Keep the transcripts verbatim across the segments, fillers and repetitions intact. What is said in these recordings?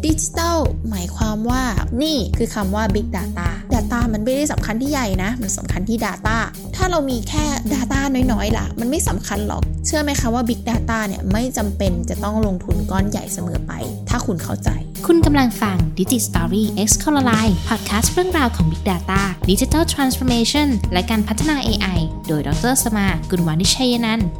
ดิจิทัลหมายความว่านี่คือคำว่า Big Data Data มันไม่ได้สำคัญที่ใหญ่นะมันสำคัญที่ Data ถ้าเรามีแค่ Data น้อยๆล่ะมันไม่สำคัญหรอกเชื่อไหมคะว่า Big Data เนี่ยไม่จำเป็นจะต้องลงทุนก้อนใหญ่เสมอไปถ้าคุณเข้าใจคุณกำลังฟัง DigiStory X Colorline Podcast เรื่องราวของ Big Data Digital Transformation และการพัฒนา เอ ไอ โดยดร.สมา กุลวานิชชัยนันท์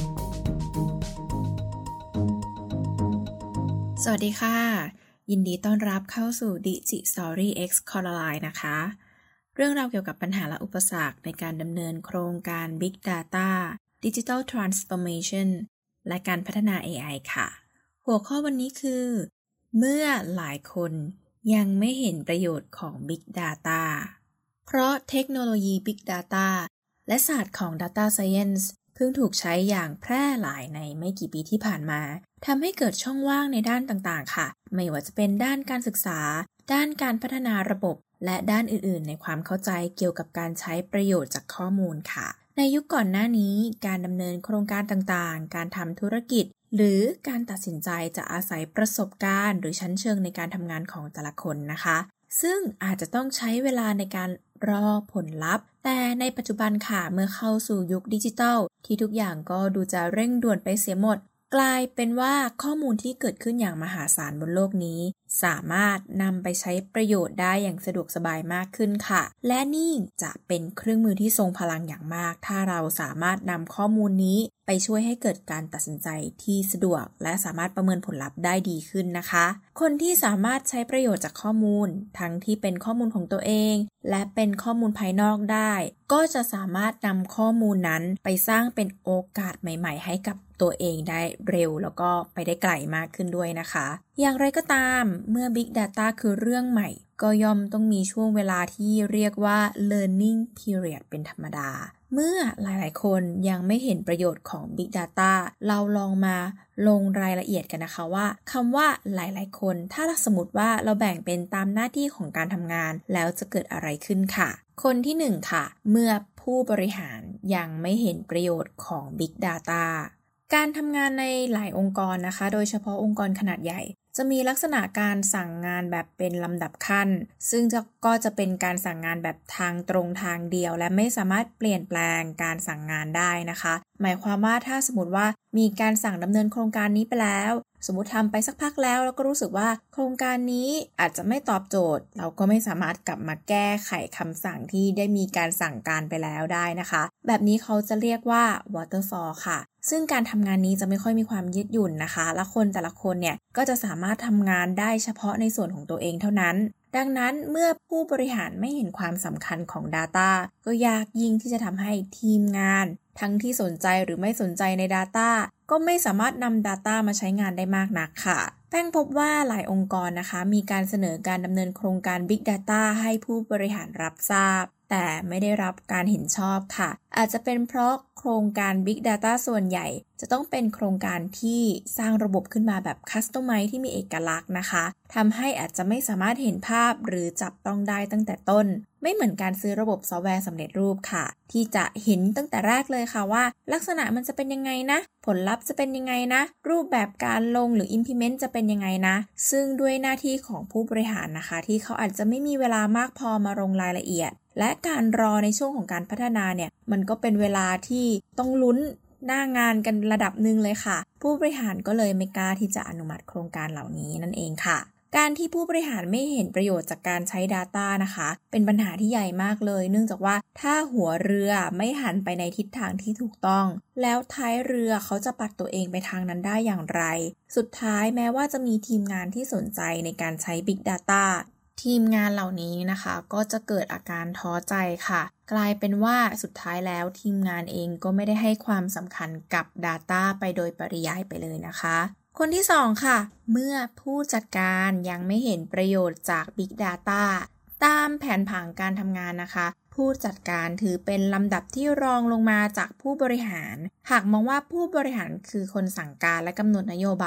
สวัสดีค่ะยินดีต้อนรับเข้าสู่ DigiStory X Colorline นะคะเรื่องราวเกี่ยวกับปัญหาและอุปสรรคในการดำเนินโครงการ Big Data Digital Transformation และการพัฒนา เอ ไอ ค่ะหัวข้อวันนี้คือเมื่อหลายคนยังไม่เห็นประโยชน์ของ Big Data เพราะเทคโนโลยี Big Data และศาสตร์ของ Data Science เพิ่งถูกใช้อย่างแพร่หลายในไม่กี่ปีที่ผ่านมาทำให้เกิดช่องว่างในด้านต่างๆค่ะไม่ว่าจะเป็นด้านการศึกษาด้านการพัฒนาระบบและด้านอื่นๆในความเข้าใจเกี่ยวกับการใช้ประโยชน์จากข้อมูลค่ะในยุคก่อนหน้านี้การดำเนินโครงการต่างๆการทำธุรกิจหรือการตัดสินใจจะอาศัยประสบการณ์หรือชั้นเชิงในการทำงานของแต่ละคนนะคะซึ่งอาจจะต้องใช้เวลาในการรอผลลัพธ์แต่ในปัจจุบันค่ะเมื่อเข้าสู่ยุคดิจิทัลที่ทุกอย่างก็ดูจะเร่งด่วนไปเสียหมดกลายเป็นว่าข้อมูลที่เกิดขึ้นอย่างมหาศาลบนโลกนี้สามารถนำไปใช้ประโยชน์ได้อย่างสะดวกสบายมากขึ้นค่ะและนี่จะเป็นเครื่องมือที่ทรงพลังอย่างมากถ้าเราสามารถนำข้อมูลนี้ไปช่วยให้เกิดการตัดสินใจที่สะดวกและสามารถประเมินผลลัพธ์ได้ดีขึ้นนะคะคนที่สามารถใช้ประโยชน์จากข้อมูลทั้งที่เป็นข้อมูลของตัวเองและเป็นข้อมูลภายนอกได้ก็จะสามารถนำข้อมูลนั้นไปสร้างเป็นโอกาสใหม่ๆให้กับตัวเองได้เร็วแล้วก็ไปได้ไกลมากขึ้นด้วยนะคะอย่างไรก็ตามเมื่อ Big Data คือเรื่องใหม่ก็ย่อมต้องมีช่วงเวลาที่เรียกว่า learning period เป็นธรรมดาเมื่อหลายๆคนยังไม่เห็นประโยชน์ของ Big Data เราลองมาลงรายละเอียดกันนะคะว่าคำว่าหลายๆคนถ้าสมมติว่าเราแบ่งเป็นตามหน้าที่ของการทำงานแล้วจะเกิดอะไรขึ้นค่ะคนที่หนึ่งค่ะเมื่อผู้บริหารยังไม่เห็นประโยชน์ของ Big Dataการทำงานในหลายองค์กรนะคะโดยเฉพาะองค์กรขนาดใหญ่จะมีลักษณะการสั่งงานแบบเป็นลำดับขั้นซึ่งจะก็จะเป็นการสั่งงานแบบทางตรงทางเดียวและไม่สามารถเปลี่ยนแปลงการสั่งงานได้นะคะหมายความว่าถ้าสมมติว่ามีการสั่งดำเนินโครงการนี้ไปแล้วสมมติทำไปสักพักแล้วแล้วก็รู้สึกว่าโครงการนี้อาจจะไม่ตอบโจทย์เราก็ไม่สามารถกลับมาแก้ไขคำสั่งที่ได้มีการสั่งการไปแล้วได้นะคะแบบนี้เขาจะเรียกว่า waterfall ค่ะซึ่งการทำงานนี้จะไม่ค่อยมีความยืดหยุ่นนะคะและคนแต่ละคนเนี่ยก็จะสามารถทำงานได้เฉพาะในส่วนของตัวเองเท่านั้นดังนั้นเมื่อผู้บริหารไม่เห็นความสำคัญของ Data ก็ยากยิ่งที่จะทำให้ทีมงานทั้งที่สนใจหรือไม่สนใจใน Data ก็ไม่สามารถนำ Data มาใช้งานได้มากนักค่ะแป้งพบว่าหลายองค์กรนะคะมีการเสนอการดำเนินโครงการ Big Data ให้ผู้บริหารรับทราบแต่ไม่ได้รับการเห็นชอบค่ะอาจจะเป็นเพราะโครงการ Big Data ส่วนใหญ่จะต้องเป็นโครงการที่สร้างระบบขึ้นมาแบบ Customize ที่มีเอกลักษณ์นะคะทำให้อาจจะไม่สามารถเห็นภาพหรือจับต้องได้ตั้งแต่ต้นไม่เหมือนการซื้อระบบซอฟต์แวร์สำเร็จรูปค่ะที่จะเห็นตั้งแต่แรกเลยค่ะว่าลักษณะมันจะเป็นยังไงนะผลลัพธ์จะเป็นยังไงนะรูปแบบการลงหรือ implement จะเป็นยังไงนะซึ่งด้วยหน้าที่ของผู้บริหารนะคะที่เขาอาจจะไม่มีเวลามากพอมาลงรายละเอียดและการรอในช่วงของการพัฒนาเนี่ยมันก็เป็นเวลาที่ต้องลุ้นหน้างานกันระดับหนึ่งเลยค่ะผู้บริหารก็เลยไม่กล้าที่จะอนุมัติโครงการเหล่านี้นั่นเองค่ะการที่ผู้บริหารไม่เห็นประโยชน์จากการใช้ Data นะคะเป็นปัญหาที่ใหญ่มากเลยเนื่องจากว่าถ้าหัวเรือไม่หันไปในทิศทางที่ถูกต้องแล้วท้ายเรือเขาจะปัดตัวเองไปทางนั้นได้อย่างไรสุดท้ายแม้ว่าจะมีทีมงานที่สนใจในการใช้ Big Dataทีมงานเหล่านี้นะคะก็จะเกิดอาการท้อใจค่ะกลายเป็นว่าสุดท้ายแล้วทีมงานเองก็ไม่ได้ให้ความสำคัญกับ Data ไปโดยปริยายไปเลยนะคะคนที่สองค่ะเมื่อผู้จัดการยังไม่เห็นประโยชน์จาก Big Data ตามแผนผังการทำงานนะคะผู้จัดการถือเป็นลำดับที่รองลงมาจากผู้บริหารหากมองว่าผู้บริหารคือคนสั่งการและกำหนดนโยบาย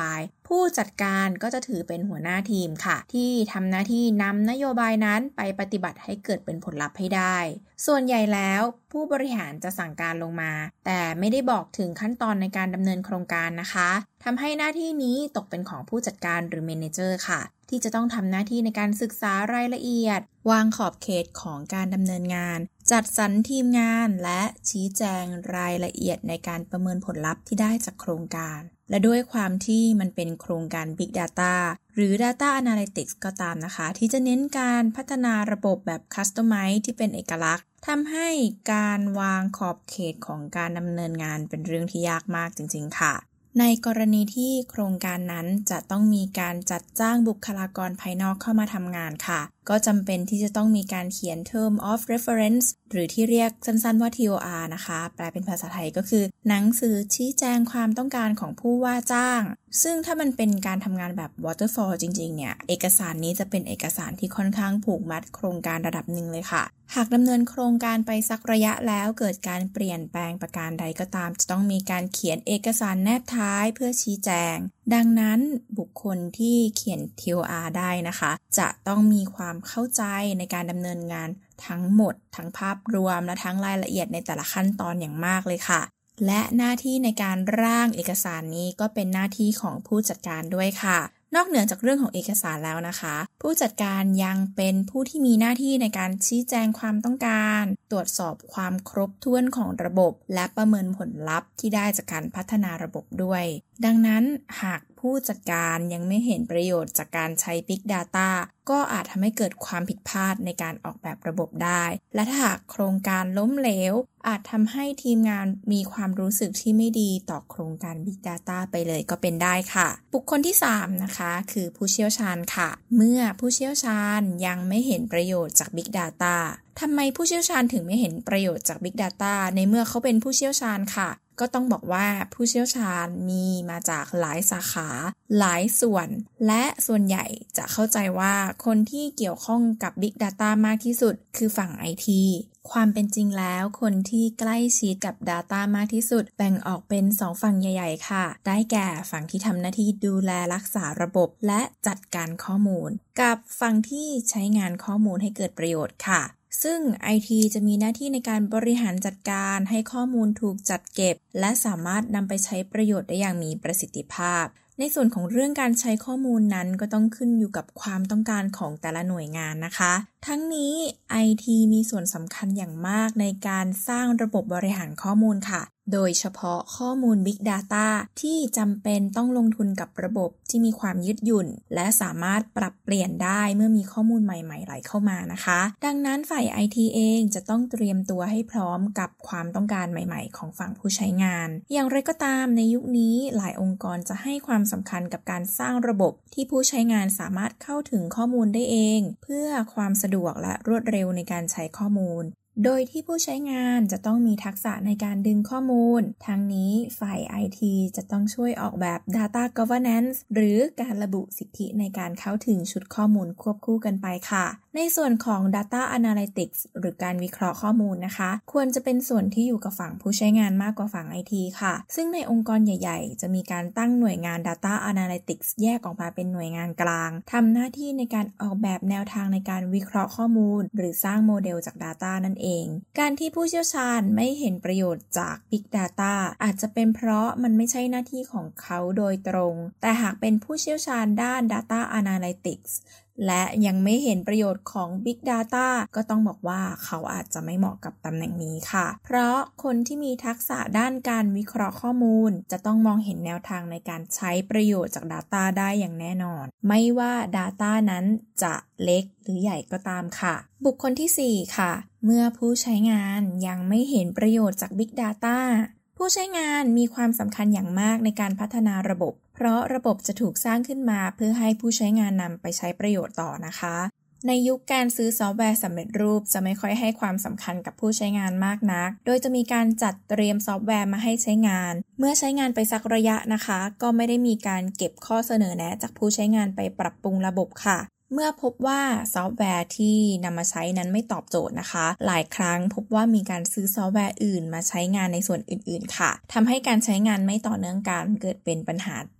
ผู้จัดการก็จะถือเป็นหัวหน้าทีมค่ะที่ทำหน้าที่นำนโยบายนั้นไปปฏิบัติให้เกิดเป็นผลลัพธ์ให้ได้ส่วนใหญ่แล้วผู้บริหารจะสั่งการลงมาแต่ไม่ได้บอกถึงขั้นตอนในการดำเนินโครงการนะคะทำให้หน้าที่นี้ตกเป็นของผู้จัดการหรือเมเนเจอร์ค่ะที่จะต้องทำหน้าที่ในการศึกษารายละเอียดวางขอบเขตของการดำเนินงานจัดสรรทีมงานและชี้แจงรายละเอียดในการประเมินผลลัพธ์ที่ได้จากโครงการและด้วยความที่มันเป็นโครงการ Big Data หรือ Data Analytics ก็ตามนะคะที่จะเน้นการพัฒนาระบบแบบ Customize ที่เป็นเอกลักษณ์ทำให้การวางขอบเขตของการดำเนินงานเป็นเรื่องที่ยากมากจริงๆค่ะในกรณีที่โครงการนั้นจะต้องมีการจัดจ้างบุคลากรภายนอกเข้ามาทำงานค่ะก็จำเป็นที่จะต้องมีการเขียน Term of Reference หรือที่เรียกสั้นๆว่า ที โอ อาร์ นะคะแปลเป็นภาษาไทยก็คือหนังสือชี้แจงความต้องการของผู้ว่าจ้างซึ่งถ้ามันเป็นการทำงานแบบ Waterfall จริงๆเนี่ยเอกสารนี้จะเป็นเอกสารที่ค่อนข้างผูกมัดโครงการระดับหนึ่งเลยค่ะหากดำเนินโครงการไปสักระยะแล้วเกิดการเปลี่ยนแปลงประการใดก็ตามจะต้องมีการเขียนเอกสารแนบท้ายเพื่อชี้แจงดังนั้นบุคคลที่เขียน ที โอ อาร์ ได้นะคะจะต้องมีความเข้าใจในการดำเนินงานทั้งหมดทั้งภาพรวมและทั้งรายละเอียดในแต่ละขั้นตอนอย่างมากเลยค่ะและหน้าที่ในการร่างเอกสารนี้ก็เป็นหน้าที่ของผู้จัดการด้วยค่ะนอกเหนือจากเรื่องของเอกสารแล้วนะคะผู้จัดการยังเป็นผู้ที่มีหน้าที่ในการชี้แจงความต้องการตรวจสอบความครบถ้วนของระบบและประเมินผลลัพธ์ที่ได้จากการพัฒนาระบบด้วยดังนั้นหากผู้จัดการยังไม่เห็นประโยชน์จากการใช้ Big Data ก็อาจทำให้เกิดความผิดพลาดในการออกแบบระบบได้และถ้าหากโครงการล้มเหลวอาจทำให้ทีมงานมีความรู้สึกที่ไม่ดีต่อโครงการ Big Data ไปเลยก็เป็นได้ค่ะบุคคลที่สามนะคะคือผู้เชี่ยวชาญค่ะเมื่อผู้เชี่ยวชาญยังไม่เห็นประโยชน์จาก Big Data ทำไมผู้เชี่ยวชาญถึงไม่เห็นประโยชน์จาก Big Data ในเมื่อเขาเป็นผู้เชี่ยวชาญค่ะก็ต้องบอกว่าผู้เชี่ยวชาญมีมาจากหลายสาขาหลายส่วนและส่วนใหญ่จะเข้าใจว่าคนที่เกี่ยวข้องกับ Big Data มากที่สุดคือฝั่ง ไอ ที ความเป็นจริงแล้วคนที่ใกล้ชิดกับ Data มากที่สุดแบ่งออกเป็นสองฝั่งใหญ่ๆค่ะได้แก่ฝั่งที่ทำหน้าที่ดูแลรักษาระบบและจัดการข้อมูลกับฝั่งที่ใช้งานข้อมูลให้เกิดประโยชน์ค่ะซึ่ง ไอ ที จะมีหน้าที่ในการบริหารจัดการให้ข้อมูลถูกจัดเก็บและสามารถนำไปใช้ประโยชน์ได้อย่างมีประสิทธิภาพในส่วนของเรื่องการใช้ข้อมูลนั้นก็ต้องขึ้นอยู่กับความต้องการของแต่ละหน่วยงานนะคะทั้งนี้ ไอ ที มีส่วนสำคัญอย่างมากในการสร้างระบบบริหารข้อมูลค่ะโดยเฉพาะข้อมูล Big Data ที่จำเป็นต้องลงทุนกับระบบที่มีความยืดหยุ่นและสามารถปรับเปลี่ยนได้เมื่อมีข้อมูลใหม่ๆไหลเข้ามานะคะดังนั้นฝ่าย ไอ ที เองจะต้องเตรียมตัวให้พร้อมกับความต้องการใหม่ๆของฝั่งผู้ใช้งานอย่างไรก็ตามในยุคนี้หลายองค์กรจะให้ความสำคัญกับการสร้างระบบที่ผู้ใช้งานสามารถเข้าถึงข้อมูลได้เองเพื่อความสะดวกและรวดเร็วในการใช้ข้อมูลโดยที่ผู้ใช้งานจะต้องมีทักษะในการดึงข้อมูลทั้งนี้ฝ่าย ไอ ที จะต้องช่วยออกแบบ Data Governance หรือการระบุสิทธิในการเข้าถึงชุดข้อมูลควบคู่กันไปค่ะในส่วนของ Data Analytics หรือการวิเคราะห์ข้อมูลนะคะควรจะเป็นส่วนที่อยู่กับฝั่งผู้ใช้งานมากกว่าฝั่ง ไอ ที ค่ะซึ่งในองค์กรใหญ่ๆจะมีการตั้งหน่วยงาน Data Analytics แยกออกมาเป็นหน่วยงานกลางทำหน้าที่ในการออกแบบแนวทางในการวิเคราะห์ข้อมูลหรือสร้างโมเดลจาก Data นั่นเองการที่ผู้เชี่ยวชาญไม่เห็นประโยชน์จาก Big Data อาจจะเป็นเพราะมันไม่ใช่หน้าที่ของเขาโดยตรงแต่หากเป็นผู้เชี่ยวชาญด้าน Data Analytics และยังไม่เห็นประโยชน์ของ Big Data ก็ต้องบอกว่าเขาอาจจะไม่เหมาะกับตำแหน่งนี้ค่ะเพราะคนที่มีทักษะด้านการวิเคราะห์ข้อมูลจะต้องมองเห็นแนวทางในการใช้ประโยชน์จาก Data ได้อย่างแน่นอนไม่ว่า Data นั้นจะเล็กหรือใหญ่ก็ตามค่ะบุคคลที่สี่ค่ะเมื่อผู้ใช้งานยังไม่เห็นประโยชน์จาก Big Data ผู้ใช้งานมีความสำคัญอย่างมากในการพัฒนาระบบเพราะระบบจะถูกสร้างขึ้นมาเพื่อให้ผู้ใช้งานนำไปใช้ประโยชน์ต่อนะคะในยุคการซื้อซอฟต์แวร์สำเร็จรูปจะไม่ค่อยให้ความสำคัญกับผู้ใช้งานมากนักโดยจะมีการจัดเตรียมซอฟต์แวร์มาให้ใช้งานเมื่อใช้งานไปสักระยะนะคะก็ไม่ได้มีการเก็บข้อเสนอแนะจากผู้ใช้งานไปปรับปรุงระบบค่ะเมื่อพบว่าซอฟต์แวร์ที่นำมาใช้นั้นไม่ตอบโจทย์นะคะหลายครั้งพบว่ามีการซื้อซอฟต์แวร์อื่นมาใช้งานในส่วนอื่นๆค่ะทำให้การใช้งานไม่ต่อเนื่องกันเกิดเป็นปัญหา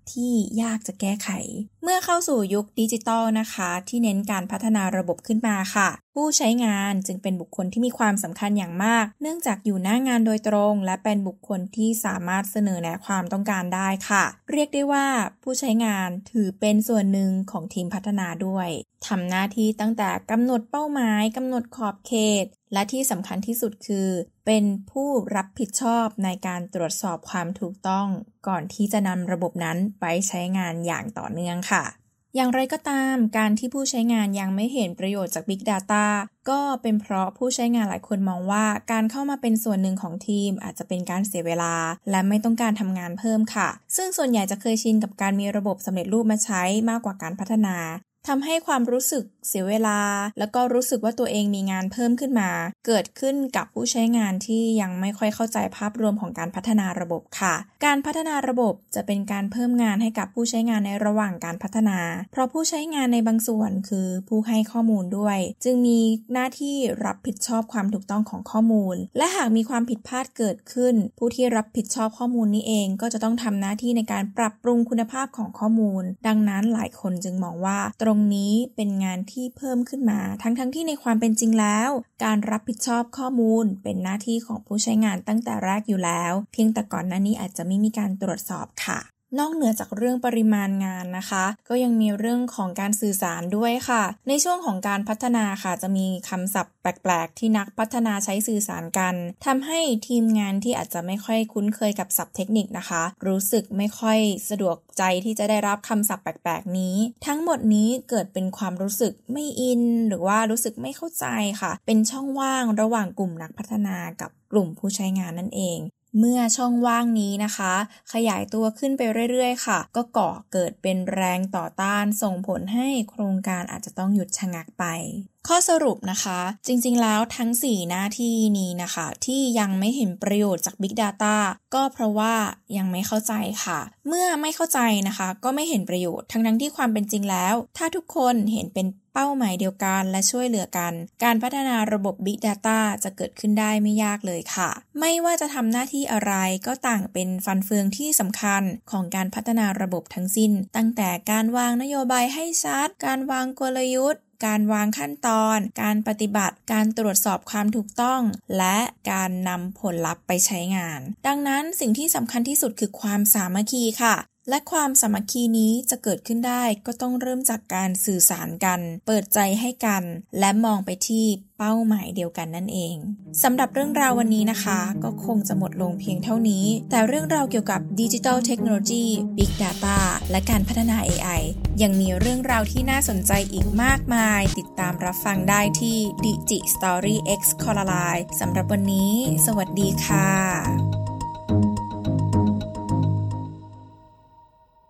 ที่ยากจะแก้ไขเมื่อเข้าสู่ยุคดิจิทัลนะคะที่เน้นการพัฒนาระบบขึ้นมาค่ะผู้ใช้งานจึงเป็นบุคคลที่มีความสำคัญอย่างมากเนื่องจากอยู่หน้างานโดยตรงและเป็นบุคคลที่สามารถเสนอแนะความต้องการได้ค่ะเรียกได้ว่าผู้ใช้งานถือเป็นส่วนหนึ่งของทีมพัฒนาด้วยทำหน้าที่ตั้งแต่กำหนดเป้าหมายกำหนดขอบเขตและที่สำคัญที่สุดคือเป็นผู้รับผิดชอบในการตรวจสอบความถูกต้องก่อนที่จะนำระบบนั้นไปใช้งานอย่างต่อเนื่องค่ะอย่างไรก็ตามการที่ผู้ใช้งานยังไม่เห็นประโยชน์จาก Big Data ก็เป็นเพราะผู้ใช้งานหลายคนมองว่าการเข้ามาเป็นส่วนหนึ่งของทีมอาจจะเป็นการเสียเวลาและไม่ต้องการทำงานเพิ่มค่ะซึ่งส่วนใหญ่จะเคยชินกับการมีระบบสำเร็จรูปมาใช้มากกว่าการพัฒนาทำให้ความรู้สึกเสียเวลาแล้วก็รู้สึกว่าตัวเองมีงานเพิ่มขึ้นมาเกิดขึ้นกับผู้ใช้งานที่ยังไม่ค่อยเข้าใจภาพรวมของการพัฒนาระบบค่ะการพัฒนาระบบจะเป็นการเพิ่มงานให้กับผู้ใช้งานในระหว่างการพัฒนาเพราะผู้ใช้งานในบางส่วนคือผู้ให้ข้อมูลด้วยจึงมีหน้าที่รับผิดชอบความถูกต้องของข้อมูลและหากมีความผิดพลาดเกิดขึ้นผู้ที่รับผิดชอบข้อมูลนี้เองก็จะต้องทำหน้าที่ในการปรับปรุงคุณภาพของข้อมูลดังนั้นหลายคนจึงมองว่าตรงนี้เป็นงานที่เพิ่มขึ้นมาทั้งๆ ท, ที่ในความเป็นจริงแล้วการรับผิดชอบข้อมูลเป็นหน้าที่ของผู้ใช้งานตั้งแต่แรกอยู่แล้วเพียงแต่ก่อนหน้านี้อาจจะไม่มีการตรวจสอบค่ะนอกเหนือจากเรื่องปริมาณงานนะคะก็ยังมีเรื่องของการสื่อสารด้วยค่ะในช่วงของการพัฒนาค่ะจะมีคำศัพท์แปลกๆที่นักพัฒนาใช้สื่อสารกันทำให้ทีมงานที่อาจจะไม่ค่อยคุ้นเคยกับศัพท์เทคนิคนะคะรู้สึกไม่ค่อยสะดวกใจที่จะได้รับคำศัพท์แปลกๆนี้ทั้งหมดนี้เกิดเป็นความรู้สึกไม่อินหรือว่ารู้สึกไม่เข้าใจค่ะเป็นช่องว่างระหว่างกลุ่มนักพัฒนากับกลุ่มผู้ใช้งานนั่นเองเมื่อช่องว่างนี้นะคะขยายตัวขึ้นไปเรื่อยๆค่ะก็ก่อเกิดเป็นแรงต่อต้านส่งผลให้โครงการอาจจะต้องหยุดชะงักไปข้อสรุปนะคะจริงๆแล้วทั้งสี่หน้าที่นี้นะคะที่ยังไม่เห็นประโยชน์จาก Big Data ก็เพราะว่ายังไม่เข้าใจค่ะเมื่อไม่เข้าใจนะคะก็ไม่เห็นประโยชน์ทั้งๆที่ความเป็นจริงแล้วถ้าทุกคนเห็นเป็นเป้าหมายเดียวกันและช่วยเหลือกันการพัฒนาระบบ Big Data จะเกิดขึ้นได้ไม่ยากเลยค่ะไม่ว่าจะทำหน้าที่อะไรก็ต่างเป็นฟันเฟืองที่สำคัญของการพัฒนาระบบทั้งสิ้นตั้งแต่การวางนโยบายให้ชัดการวางกลยุทธ์การวางขั้นตอนการปฏิบัติการตรวจสอบความถูกต้องและการนำผลลัพธ์ไปใช้งานดังนั้นสิ่งที่สำคัญที่สุดคือความสามัคคีค่ะและความสามัคคีนี้จะเกิดขึ้นได้ก็ต้องเริ่มจากการสื่อสารกันเปิดใจให้กันและมองไปที่เป้าหมายเดียวกันนั่นเองสำหรับเรื่องราววันนี้นะคะก็คงจะหมดลงเพียงเท่านี้แต่เรื่องราวเกี่ยวกับ Digital Technology Big Data และการพัฒนา เอ ไอ ยังมีเรื่องราวที่น่าสนใจอีกมากมายติดตามรับฟังได้ที่ Digi Story X Colorline สำหรับวันนี้สวัสดีค่ะ